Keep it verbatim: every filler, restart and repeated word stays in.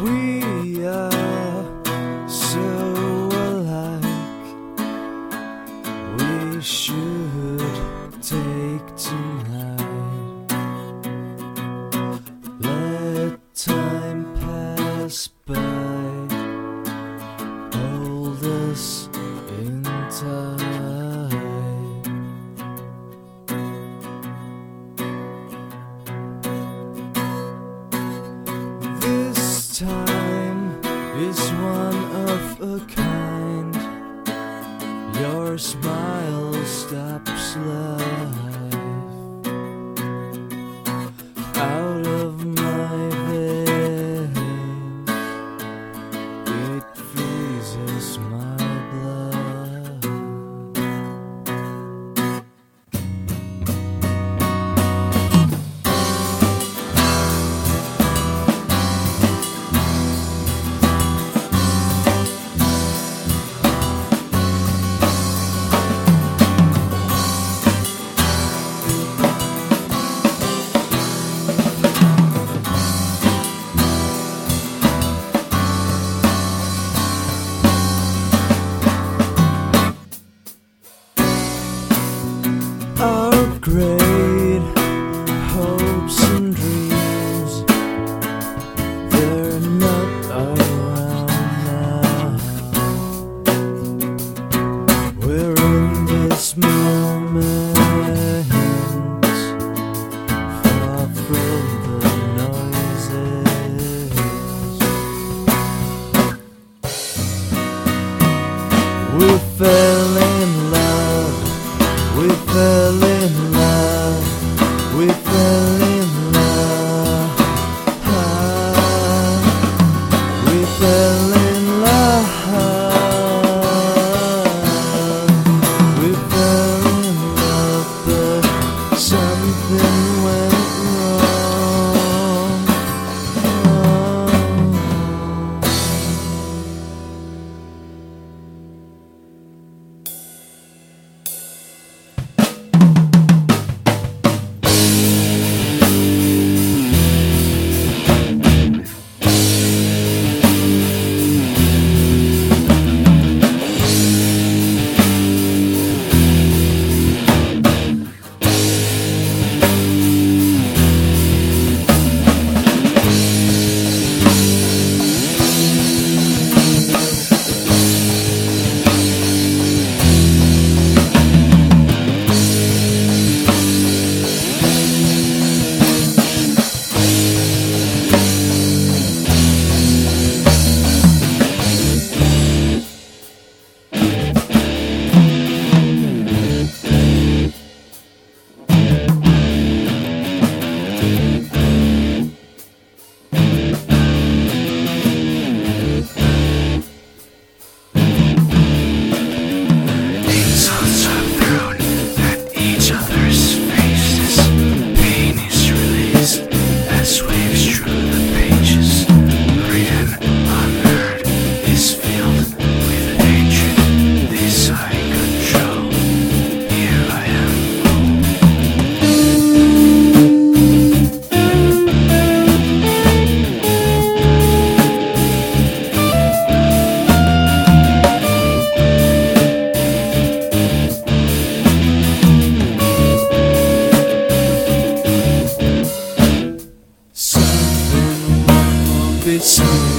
We are so alike. We should take tonight. Let time pass by. Hold us in time. This time is one of a kind. Your smile stops life. Out of my veins, it freezes my blood. Our great hopes and dreams, they're not around now. We're in this moment, far from the noises. We fell in love. We fell in love, we fell in love, ah, we fell in love, we fell in love, but something went wrong. It's